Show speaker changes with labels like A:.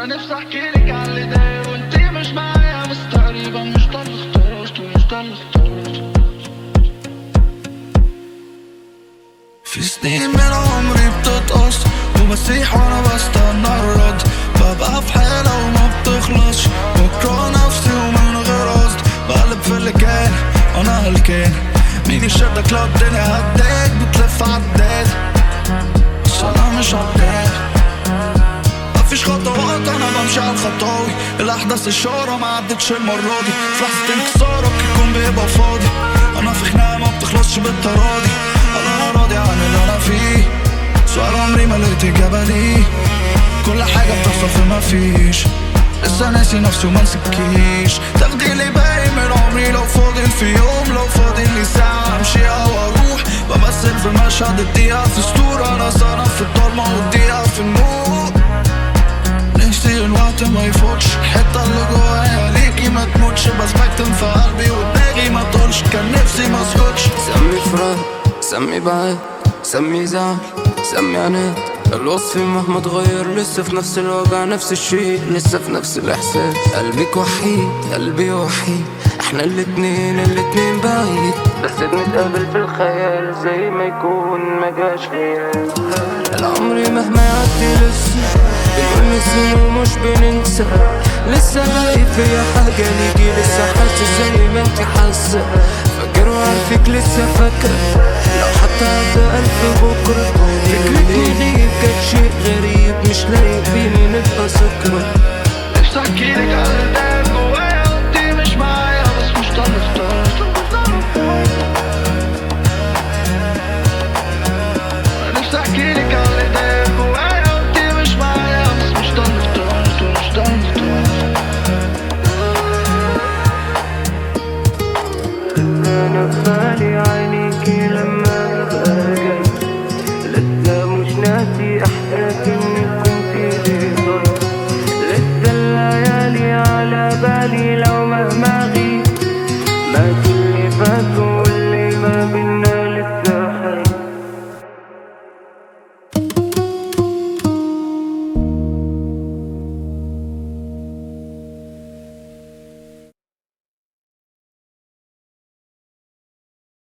A: انا نفسي احكيلك على اللي داير وانتي مش معايا، بس تقريبا مش ده اللي اخترته، مش ده اللي اخترته. في سنين من عمري بتتقص وبسيح وانا بستنى الرد، ببقى في حالة وما بتخلصش، بكره نفسي ومن غير قصد، بقلب في اللي كان وانا هلكان. مين يشدك لو الدنيا هداك بتلف عداد، بس انا مش عداد. مفيش خطوات انا بمشي على الخطاوي، الاحداث الشارة ما عدتش المرة دي، في لحظة انكسارك الكون بيبقى فاضي، انا في خناقة ما بتخلصش بالتراضي، انا راضي عن اللي انا فيه، سؤال عمري ما لقيت اجابة ليه، كل حاجة بتحصل في مفيش، لسه ناسي نفسي وما نسيتكيش. تاخدي لي باقي من عمري لو فاضل في يوم، لو فاضل لي ساعة امشي او اروح، بمثل في مشهد الدقيقة في اسطورة، انا سهران في الضلمة والدقيقة في النور، نفسي الوقت ما يفوتش، الحتة اللي جوايا ليكي ما تموتش، بس بكتم في قلبي ودماغي ما تقولش، كان نفسي ما اسكتش.
B: سمي فراق، سمي بعد، سمي زعل، سمي عناد، الوصف مهما اتغير لسه في نفس الوجع، نفس الشيء لسه في نفس الاحساس. قلبك وحيد، قلبي وحيد، احنا الاتنين بعيد، بس بنتقابل في الخيال زي ما يكون مجاش خيال. العمر مهما يعدي لسه بنقول نسينا ومش بننسى، لسه باقي فيا حاجة ليكي، لسه حاسس زي ما انت حاسة، فاكر وعارفك لسه فاكرة، لو حتى عدى 1000 بكرة. فكرك نغيب كان شيء غريب، مش لايق فيني نبقى سكرة.
A: نفسي احكيلك على